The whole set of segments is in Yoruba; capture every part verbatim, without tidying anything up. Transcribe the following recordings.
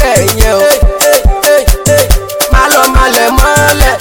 ẹ̀yẹ o. Má lọ malẹ̀ mọ́lẹ̀.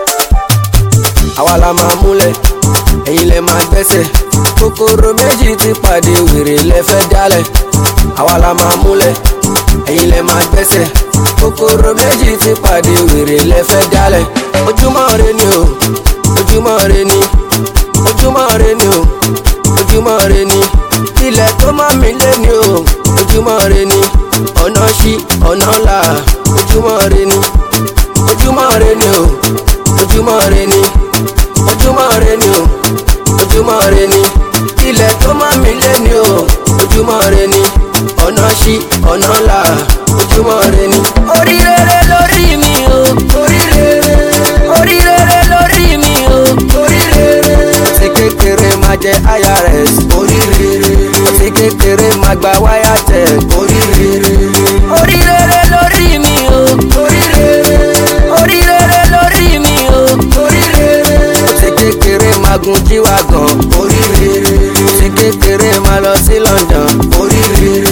Àwa la máa múlẹ̀, ẹ̀yin lẹ máa gbẹ́sẹ̀. Kòkòrò méjì ti pàdé wèrè lẹ́fẹ́ dálẹ̀. Àwa la máa múlẹ̀, ẹ̀yin lẹ máa gbẹ́sẹ̀. Kòkòrò méjì ti pàdé wèrè lẹ́fẹ́ dálẹ̀. Ojúmọ́ re ni o, ojúmọ́ re ni, ojúmọ́ re ni o, ojúmọ́ re ni. Ilẹ̀ tó mọ́ mi lé ni o, ojúmọ́ re ni. Ọ̀nà ṣí ọ̀nà là, ojúmọ́ re ni. Ojúmọ́ re ni o, ojúmọ́ re ni. Ojúmọ́ re ni o, ojúmọ́ re ni. Ilẹ̀ tó mọ́ mi lé ni o, ojúmọ́ re ni. Ọ̀nà ṣí ọ̀nà là, ojúmọ́ re ni. Orí rere lórí mi o, orí rere. Orí rere lórí mi o, orí rere. Ti kékeré máa jẹ I R S, orí rere. Ti kékeré máa gba wáyà tẹ, orí rere. Orí rere lórí mi o, orí rere. Orí rere lórí mi o, orí rere. Ti kékeré máa gun jíwá gan, orí rere. Ti kékeré máa lọ sí London, orí rere.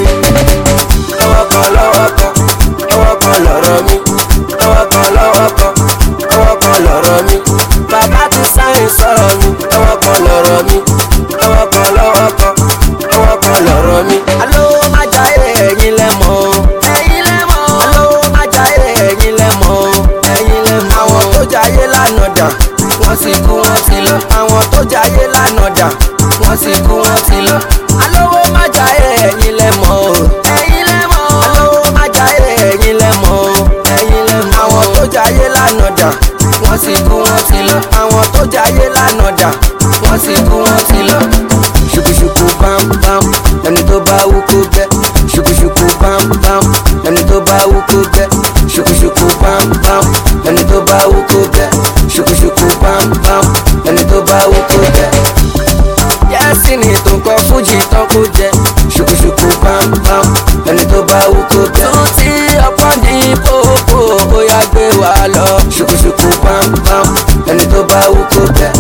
Lọ́wọ́ kan lọ́wọ́ kan, lọ́wọ́ kan lọ̀rọ̀ mi. Lọ́wọ́ kan lọ́wọ́ kan, lọ́wọ́ kan lọ̀rọ̀ mi. Bàbá ti sáyìn sọ̀rọ̀ mi. Lọ́wọ́ kan lọ̀rọ̀ mi. Lọ́wọ́ kan lọ́wọ́ kan, lọ́wọ́ kan lọ̀rọ̀ mi. Alówó má jayé ẹ̀yin lẹ mọ̀ o. Ẹ̀yin lẹ mọ̀ o. Alówó má jayé ẹ̀yin lẹ mọ̀ o. Ẹ̀yin lẹ mọ̀ o. Àwọn tó jayé lánàá dà, wọ́n sì kú wọ́n ti lọ. Àwọn tó jayé lánàá dà, wọ́n sì kú wọ́n ti lọ. Alówó má jayé ẹ̀yin lẹ mọ̀ o. Ẹ̀yin lẹ mọ̀ o. Alówó má jayé ẹ̀yin lẹ mọ̀ o. Ẹ̀yin lẹ mọ̀ o. Àwọn tó jayé lánàá dà, wọ́n sì kú wọ́n ti lọ. Àwọn tó jayé lánàá dà, wọ́n sì kú wọ́n ti lọ. Ṣùkùṣùkù bam bam, ẹni tó bá wú kó bẹ́. Ṣùkùṣùkù bam bam, ẹni tó bá wú kó bẹ́. Ṣùkùṣùkù bam bam, ẹni tó bá wú kó bẹ́. Ṣùkùṣùkù bam bam, ẹni tó bá wú kó bẹ́. Yẹ́sì ni tó kọ fújì tán kó jẹ. Ṣùkùṣùkù bam bam, ẹni tó bá wú kó bẹ́. Tún tí ọpọ́n ní pópó, bóyá gbé wa lọ. Ṣùkùṣùkù bam bam, ẹni tó bá wú kó bẹ́.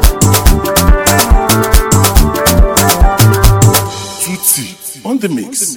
On the mix.